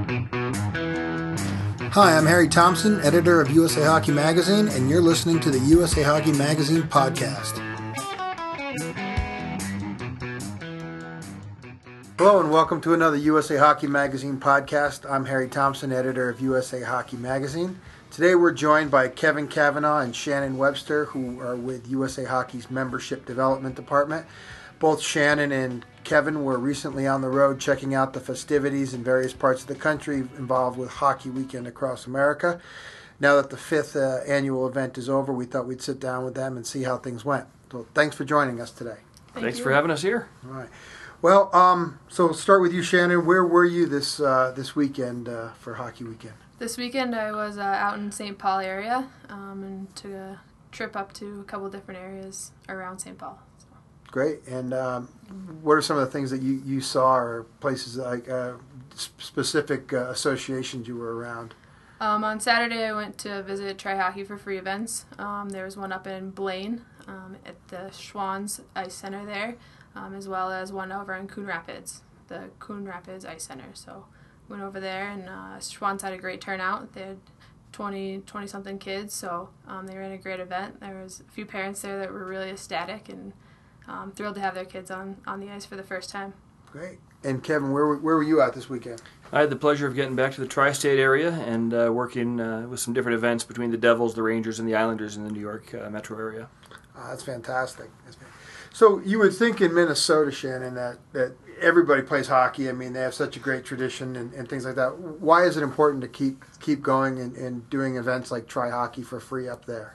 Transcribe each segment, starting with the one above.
Hi, I'm Harry Thompson, editor of USA Hockey Magazine, and you're listening to the USA Hockey Magazine podcast. Hello and welcome to another USA Hockey Magazine podcast. I'm Harry Thompson, editor of USA Hockey Magazine. Today we're joined by Kevin Cavanaugh and Shannon Webster, who are with USA Hockey's Membership Development Department. Both Shannon and Kevin were recently on the road checking out the festivities in various parts of the country involved with Hockey Weekend across America. Now that the fifth annual event is over, we thought we'd sit down with them and see how things went. So thanks for joining us today. Thanks for having us here. All right. Well, so we'll start with you, Shannon. Where were you this weekend for Hockey Weekend? This weekend I was out in St. Paul area and took a trip up to a couple different areas around St. Paul. Great. And what are some of the things that you saw, or places like specific associations you were around? On Saturday I went to visit Try Hockey for Free events. There was one up in Blaine at the Schwann's Ice Center there, as well as one over in Coon Rapids, the Coon Rapids Ice Center. So went over there, and Schwann's had a great turnout. They had 20-something kids, so they ran a great event. There was a few parents there that were really ecstatic and thrilled to have their kids on the ice for the first time. Great. And Kevin, where were you at this weekend? I had the pleasure of getting back to the tri-state area and working with some different events between the Devils, the Rangers, and the Islanders in the New York metro area. That's fantastic. So you would think in Minnesota, Shannon, that everybody plays hockey. I mean, they have such a great tradition and things like that. Why is it important to keep going and doing events like Try Hockey for Free up there?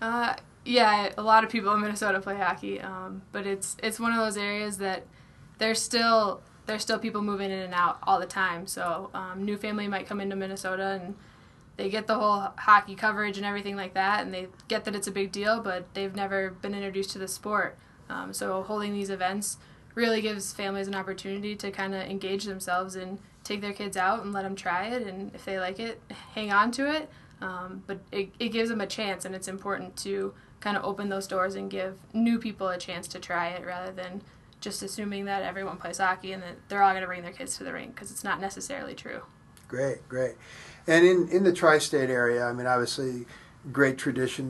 Yeah, a lot of people in Minnesota play hockey, but it's one of those areas that there's still people moving in and out all the time. So new family might come into Minnesota and they get the whole hockey coverage and everything like that, and they get that it's a big deal, but they've never been introduced to the sport. So holding these events really gives families an opportunity to kind of engage themselves and take their kids out and let them try it, and if they like it, hang on to it. But it gives them a chance, and it's important to kind of open those doors and give new people a chance to try it rather than just assuming that everyone plays hockey and that they're all going to bring their kids to the rink, because it's not necessarily true. Great. And in the tri-state area, I mean, obviously, great tradition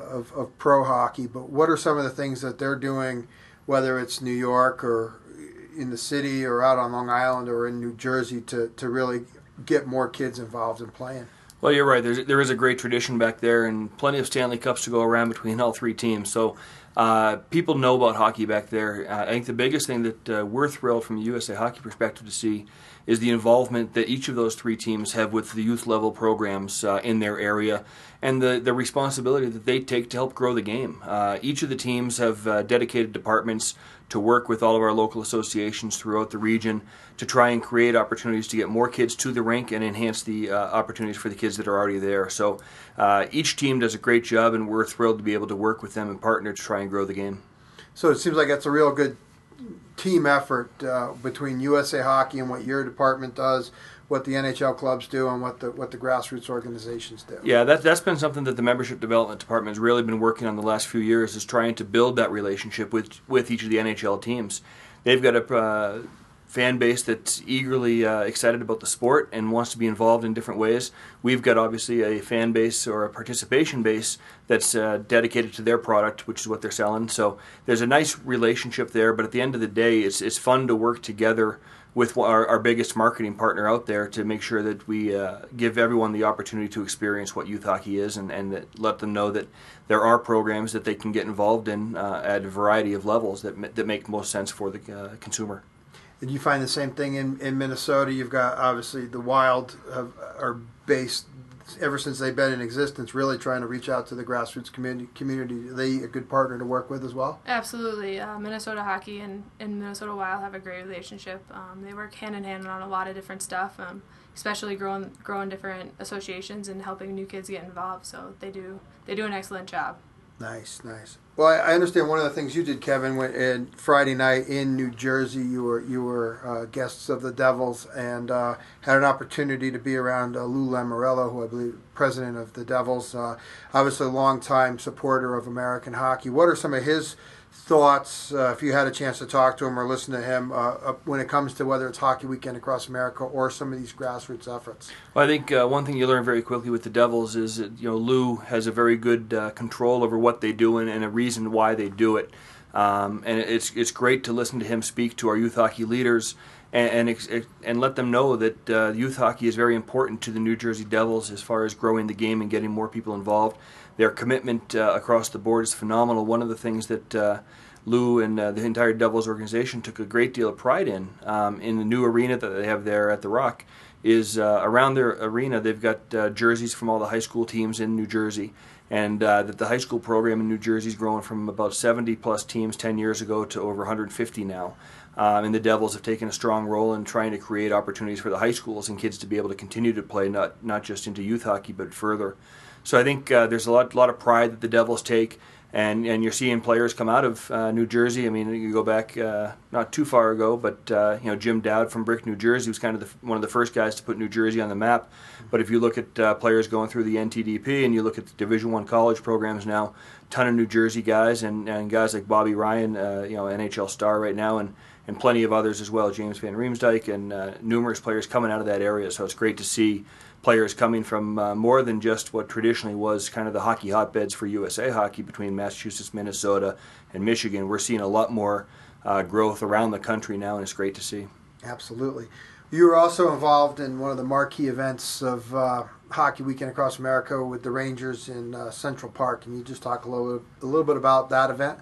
of pro hockey, but what are some of the things that they're doing, whether it's New York or in the city or out on Long Island or in New Jersey, to really get more kids involved in playing? Well, you're right. There is a great tradition back there and plenty of Stanley Cups to go around between all three teams. So people know about hockey back there. I think the biggest thing that we're thrilled from a USA Hockey perspective to see is the involvement that each of those three teams have with the youth level programs in their area, and the responsibility that they take to help grow the game. Each of the teams have dedicated departments to work with all of our local associations throughout the region to try and create opportunities to get more kids to the rink and enhance the opportunities for the kids that are already there. So each team does a great job, and we're thrilled to be able to work with them and partner to try and grow the game. So it seems like that's a real good team effort between USA Hockey and what your department does, what the NHL clubs do, and what the grassroots organizations do. Yeah, that's been something that the Membership Development Department has really been working on the last few years, is trying to build that relationship with each of the NHL teams. They've got a fan base that's eagerly excited about the sport and wants to be involved in different ways. We've got obviously a fan base or a participation base that's dedicated to their product, which is what they're selling. So there's a nice relationship there, but at the end of the day, it's fun to work together with our biggest marketing partner out there to make sure that we give everyone the opportunity to experience what youth hockey is, and that let them know that there are programs that they can get involved in at a variety of levels that make most sense for the consumer. Did you find the same thing in Minnesota? You've got, obviously, the Wild are based, ever since they've been in existence, really trying to reach out to the grassroots community. Are they a good partner to work with as well? Absolutely. Minnesota Hockey and Minnesota Wild have a great relationship. They work hand in hand on a lot of different stuff, especially growing different associations and helping new kids get involved. So they do an excellent job. Nice. Well, I understand one of the things you did, Kevin, when Friday night in New Jersey, you were guests of the Devils and had an opportunity to be around Lou Lamoriello, who I believe president of the Devils, obviously a longtime supporter of American hockey. What are some of his thoughts, if you had a chance to talk to him or listen to him, when it comes to whether it's Hockey Weekend Across America or some of these grassroots efforts? Well, I think one thing you learn very quickly with the Devils is that, Lou has a very good control over what they do and a reason why they do it. And it's great to listen to him speak to our youth hockey leaders and let them know that youth hockey is very important to the New Jersey Devils as far as growing the game and getting more people involved. Their commitment across the board is phenomenal. One of the things that Lou and the entire Devils organization took a great deal of pride in the new arena that they have there at the Rock is around their arena they've got jerseys from all the high school teams in New Jersey, and that the high school program in New Jersey is growing from about 70 plus teams 10 years ago to over 150 now. And the Devils have taken a strong role in trying to create opportunities for the high schools and kids to be able to continue to play not just into youth hockey but further. So I think there's a lot of pride that the Devils take, and you're seeing players come out of New Jersey. I mean, you go back not too far ago, but Jim Dowd from Brick, New Jersey was kind of one of the first guys to put New Jersey on the map. But if you look at players going through the NTDP and you look at the Division I college programs now, ton of New Jersey guys and guys like Bobby Ryan, NHL star right now, and plenty of others as well, James Van Riemsdyk, and numerous players coming out of that area. So it's great to see players coming from more than just what traditionally was kind of the hockey hotbeds for USA Hockey between Massachusetts, Minnesota, and Michigan. We're seeing a lot more growth around the country now, and it's great to see. Absolutely. You were also involved in one of the marquee events of Hockey Weekend Across America with the Rangers in Central Park. Can you just talk a little bit about that event?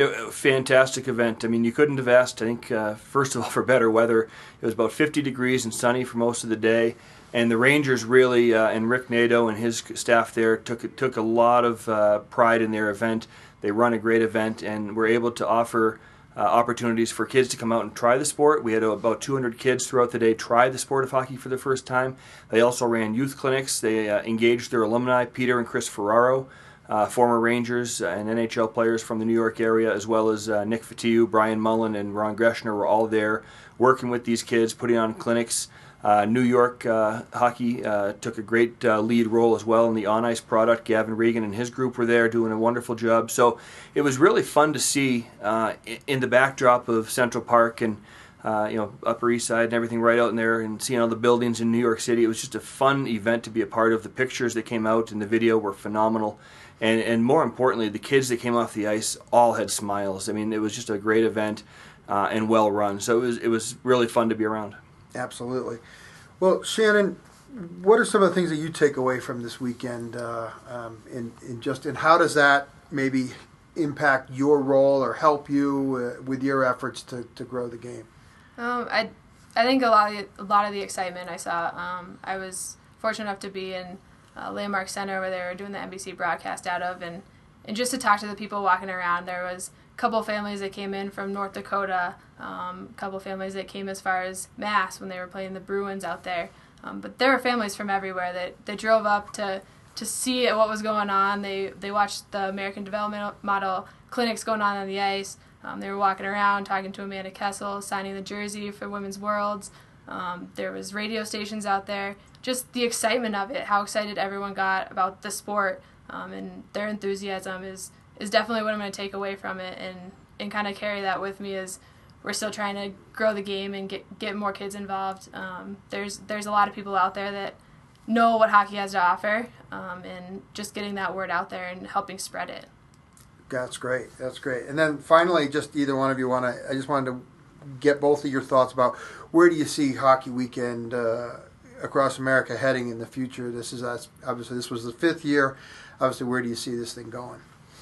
Fantastic event. I mean, you couldn't have asked, I think, first of all, for better weather. It was about 50 degrees and sunny for most of the day. And the Rangers really, and Rick Nadeau and his staff there, took a lot of pride in their event. They run a great event and were able to offer opportunities for kids to come out and try the sport. We had about 200 kids throughout the day try the sport of hockey for the first time. They also ran youth clinics. They engaged their alumni, Peter and Chris Ferraro, former Rangers and NHL players from the New York area, as well as Nick Fatiu, Brian Mullen, and Ron Greshner were all there working with these kids, putting on clinics. New York Hockey took a great lead role as well in the on-ice product. Gavin Regan and his group were there doing a wonderful job. So it was really fun to see in the backdrop of Central Park and Upper East Side and everything right out in there, and seeing all the buildings in New York City. It was just a fun event to be a part of. The pictures that came out in the video were phenomenal. And more importantly, the kids that came off the ice all had smiles. I mean, it was just a great event and well run. So it was really fun to be around. Absolutely. Well, Shannon, what are some of the things that you take away from this weekend, and how does that maybe impact your role or help you with your efforts to grow the game? I think a lot of the excitement I saw. I was fortunate enough to be in Landmark Center where they were doing the NBC broadcast out of, and just to talk to the people walking around. There was a couple families that came in from North Dakota, a couple families that came as far as Mass when they were playing the Bruins out there. But there were families from everywhere that drove up to see what was going on. They watched the American Development Model clinics going on the ice. They were walking around talking to Amanda Kessel, signing the jersey for Women's Worlds. There was radio stations out there. Just the excitement of it, how excited everyone got about the sport, and their enthusiasm is definitely what I'm going to take away from it and kind of carry that with me as we're still trying to grow the game and get more kids involved. There's a lot of people out there that know what hockey has to offer, and just getting that word out there and helping spread it. That's great. That's great. And then finally, just either one of you I just wanted to get both of your thoughts about where do you see Hockey Weekend Across America heading in the future? This was the 5th year. Obviously, where do you see this thing going?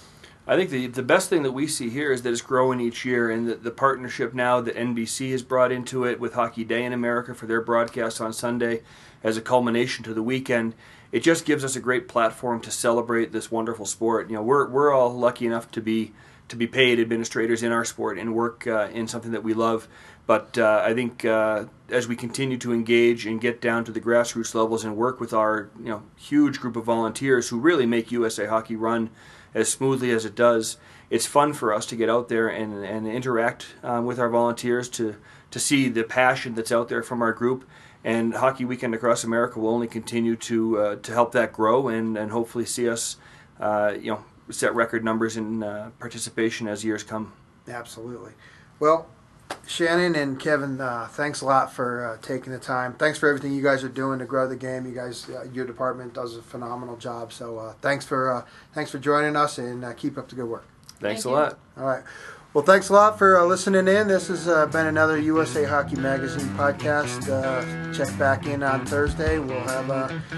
I think the best thing that we see here is that it's growing each year, and the partnership now that NBC has brought into it with Hockey Day in America for their broadcast on Sunday as a culmination to the weekend, it just gives us a great platform to celebrate this wonderful sport. We're all lucky enough to be paid administrators in our sport and work in something that we love. But I think as we continue to engage and get down to the grassroots levels and work with our huge group of volunteers who really make USA Hockey run as smoothly as it does, it's fun for us to get out there and interact with our volunteers to see the passion that's out there from our group. And Hockey Weekend Across America will only continue to help that grow and hopefully see us set record numbers in participation as years come. Absolutely. Well, Shannon and Kevin, thanks a lot for taking the time. Thanks for everything you guys are doing to grow the game. You guys, your department does a phenomenal job. So thanks for joining us, and keep up the good work. Thanks a lot. All right. Well, thanks a lot for listening in. This has been another USA Hockey Magazine podcast. Check back in on Thursday. We'll have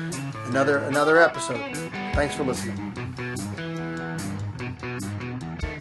another episode. Thanks for listening.